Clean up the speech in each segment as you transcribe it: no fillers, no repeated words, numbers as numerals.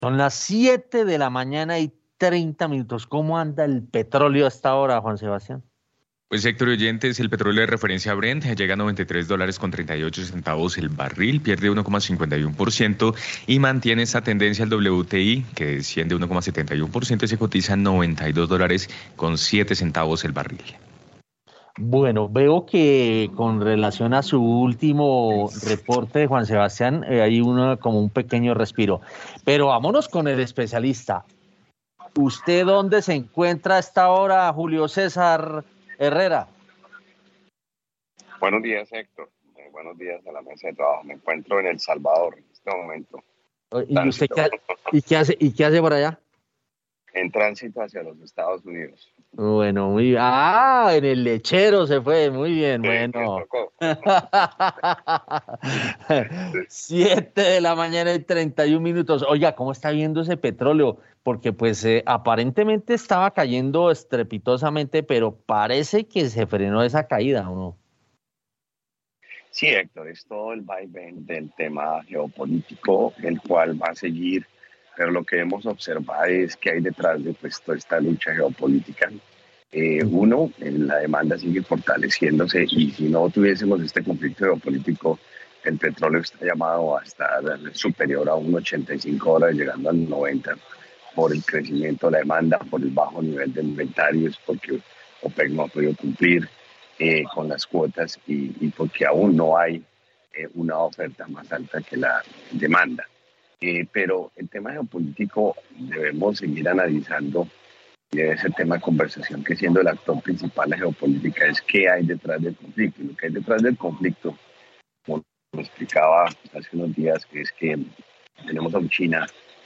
Son las 7 de la mañana y 30 minutos. ¿Cómo anda el petróleo hasta ahora, Juan Sebastián? Pues sector oyentes, el petróleo de referencia Brent llega a $93 con 38 centavos el barril, pierde 1,51% y mantiene esa tendencia el WTI que desciende 1,71% y se cotiza a $92 con 7 centavos el barril. Bueno, veo que con relación a su último reporte de Juan Sebastián, hay uno como un pequeño respiro. Pero vámonos con el especialista. ¿Usted dónde se encuentra a esta hora, Julio César Herrera? Buenos días, Héctor. Buenos días a la mesa de trabajo. Me encuentro en El Salvador en este momento. ¿Y usted Tránsito. qué hace por allá? En tránsito hacia los Estados Unidos. Bueno, en el lechero se fue, muy bien, Sí, me bueno. tocó. 7 de la mañana y 31 minutos. Oiga, ¿cómo está viendo ese petróleo? Porque pues aparentemente estaba cayendo estrepitosamente, pero parece que se frenó esa caída, ¿o no? Sí, Héctor, es todo el vaivén del tema geopolítico, el cual va a seguir, pero lo que hemos observado es que hay detrás de pues, toda esta lucha geopolítica. La demanda sigue fortaleciéndose y si no tuviésemos este conflicto geopolítico, el petróleo está llamado a estar superior a $85, llegando al 90 por el crecimiento de la demanda, por el bajo nivel de inventarios, porque OPEC no ha podido cumplir con las cuotas y porque aún no hay una oferta más alta que la demanda. Pero el tema geopolítico debemos seguir analizando y ese tema de conversación que siendo el actor principal la geopolítica es qué hay detrás del conflicto. Y lo que hay detrás del conflicto, como lo explicaba hace unos días, es que tenemos a China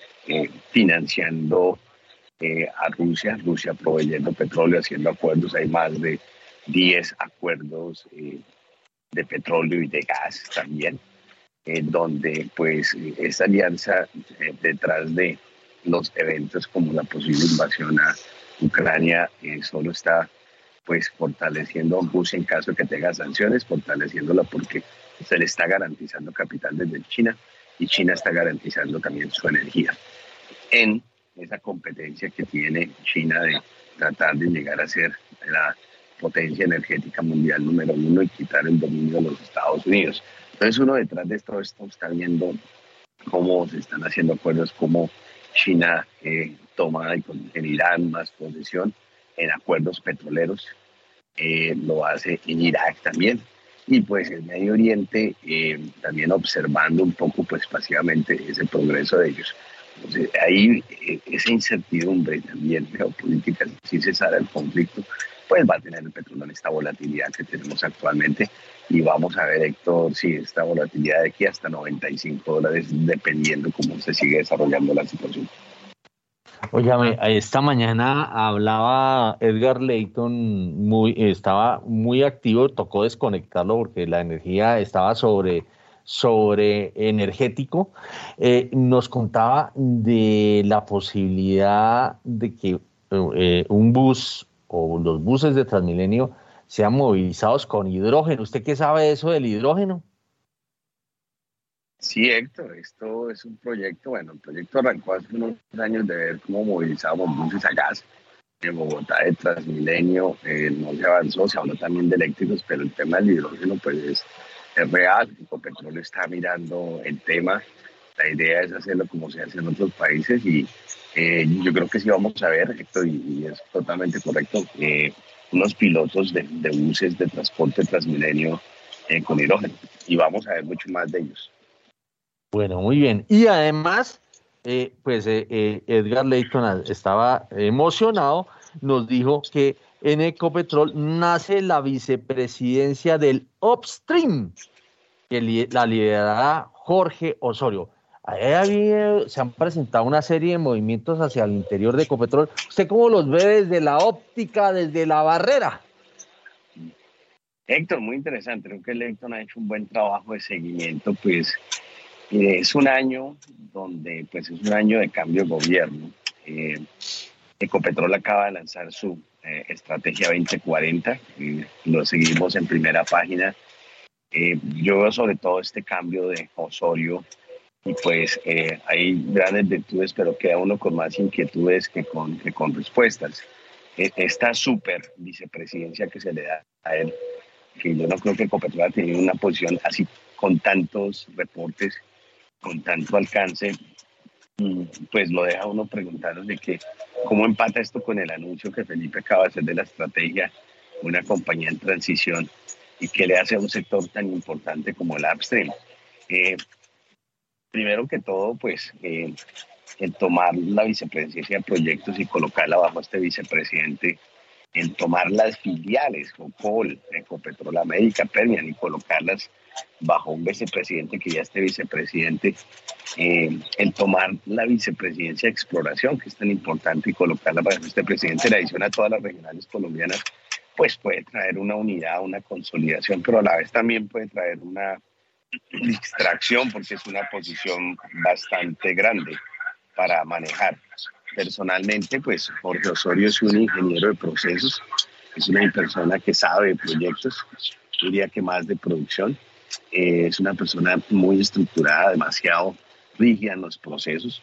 financiando a Rusia, Rusia proveyendo petróleo, haciendo acuerdos, hay más de 10 acuerdos de petróleo y de gas también, donde pues esta alianza detrás de los eventos como la posible invasión a Ucrania solo está pues fortaleciendo a Rusia en caso de que tenga sanciones, fortaleciéndola porque se le está garantizando capital desde China y China está garantizando también su energía en esa competencia que tiene China de tratar de llegar a ser la potencia energética mundial número uno y quitar el dominio de los Estados Unidos. Entonces uno detrás de todo esto está viendo cómo se están haciendo acuerdos, cómo China toma en Irán más posesión en acuerdos petroleros, lo hace en Irak también. Y pues en Medio Oriente también observando un poco pues pasivamente ese progreso de ellos. Entonces, ahí esa incertidumbre también geopolítica, si cesara el conflicto, pues va a tener el petróleo en esta volatilidad que tenemos actualmente. Y vamos a ver, Héctor, si esta volatilidad de aquí hasta $95, dependiendo cómo se sigue desarrollando la situación. Óigame, esta mañana hablaba Edgar Layton, estaba muy activo, tocó desconectarlo porque la energía estaba sobre energético. Nos contaba de la posibilidad de que un bus o los buses de Transmilenio sean movilizados con hidrógeno. ¿Usted qué sabe de eso del hidrógeno? Sí, Héctor, esto es un proyecto, bueno, el proyecto arrancó hace unos años de ver cómo movilizábamos buses a gas en Bogotá de Transmilenio, no se avanzó, se habló también de eléctricos, pero el tema del hidrógeno pues es real, Ecopetrol está mirando el tema, la idea es hacerlo como se hace en otros países y yo creo que sí vamos a ver, Héctor, y es totalmente correcto, unos pilotos de buses de transporte Transmilenio con hidrógeno y vamos a ver mucho más de ellos. Bueno, muy bien. Y además, Edgar Layton estaba emocionado, nos dijo que en Ecopetrol nace la vicepresidencia del Upstream, que la liderará Jorge Osorio. Se han presentado una serie de movimientos hacia el interior de Ecopetrol. ¿Usted cómo los ve desde la óptica, desde la barrera? Héctor, muy interesante, creo que Héctor ha hecho un buen trabajo de seguimiento, pues es un año donde pues es un año de cambio de gobierno. Eh, Ecopetrol acaba de lanzar su estrategia 2040, lo seguimos en primera página. Yo veo sobre todo este cambio de Osorio y pues hay grandes virtudes, pero queda uno con más inquietudes que con respuestas. Esta super vicepresidencia que se le da a él, que yo no creo que Ecopetrol ha tenido una posición así con tantos reportes, con tanto alcance, pues lo deja uno preguntarnos de que cómo empata esto con el anuncio que Felipe acaba de hacer de la estrategia, una compañía en transición, y que le hace a un sector tan importante como el upstream. Primero que todo, pues el tomar la vicepresidencia de proyectos y colocarla bajo este vicepresidente, en tomar las filiales, Copol, Ecopetrol América, Permian, y colocarlas bajo un vicepresidente que ya esté vicepresidente, el tomar la vicepresidencia de exploración, que es tan importante, y colocarla bajo este presidente, en adición a todas las regionales colombianas, pues puede traer una unidad, una consolidación, pero a la vez también puede traer una distracción, porque es una posición bastante grande para manejar. Personalmente, pues Jorge Osorio es un ingeniero de procesos, es una persona que sabe de proyectos, diría que más de producción, es una persona muy estructurada, demasiado rígida en los procesos,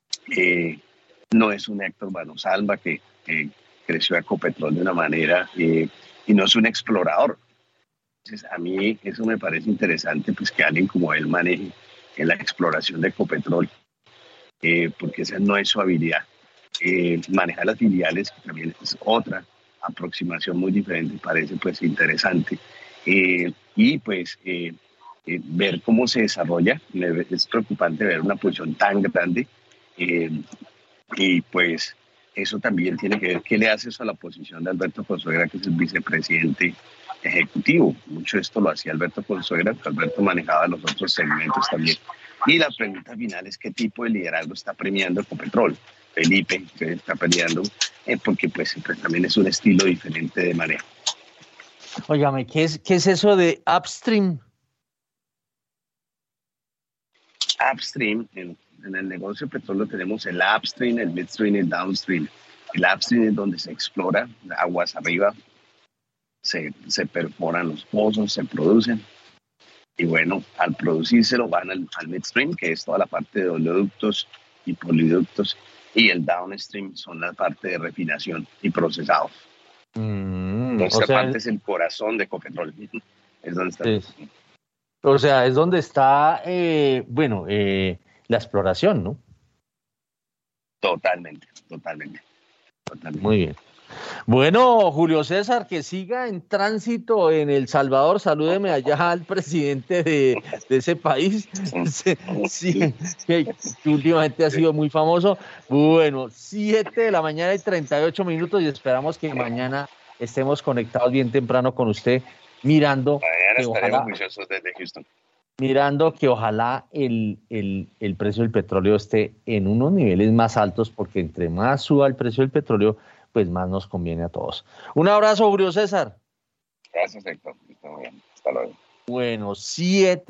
no es un Héctor Manosalva que creció a Ecopetrol de una manera y no es un explorador. Entonces, a mí eso me parece interesante, pues que alguien como él maneje en la exploración de Ecopetrol, porque esa no es su habilidad. Manejar las filiales, que también es otra aproximación muy diferente, parece pues interesante. Y pues ver cómo se desarrolla, es preocupante ver una posición tan grande, y pues eso también tiene que ver qué le hace eso a la posición de Alberto Consuegra, que es el vicepresidente ejecutivo. Mucho de esto lo hacía Alberto Consuegra, pero Alberto manejaba los otros segmentos también. Y la pregunta final es qué tipo de liderazgo está premiando Ecopetrol. Felipe, que está peleando, porque pues también es un estilo diferente de manejo. Óigame, ¿qué es eso de upstream? Upstream, en el negocio de petróleo tenemos el upstream, el midstream y el downstream. El upstream es donde se explora aguas arriba, se perforan los pozos, se producen. Y bueno, al producírselo van al midstream, que es toda la parte de oleoductos y poliductos, y el downstream son la parte de refinación y procesados. Esta parte es el corazón de Ecopetrol. Es donde está. Sí. O sea, es donde está, la exploración, ¿no? Totalmente. Muy bien. Bueno, Julio César, que siga en tránsito en El Salvador. Salúdeme allá al presidente de ese país, sí, que últimamente ha sido muy famoso. Bueno, 7:38 a.m. y esperamos que mañana estemos conectados bien temprano con usted, mirando que ojalá el precio del petróleo esté en unos niveles más altos, porque entre más suba el precio del petróleo, pues más nos conviene a todos. Un abrazo, Julio César. Gracias, Héctor. Está muy bien. Hasta luego. Bueno, 7.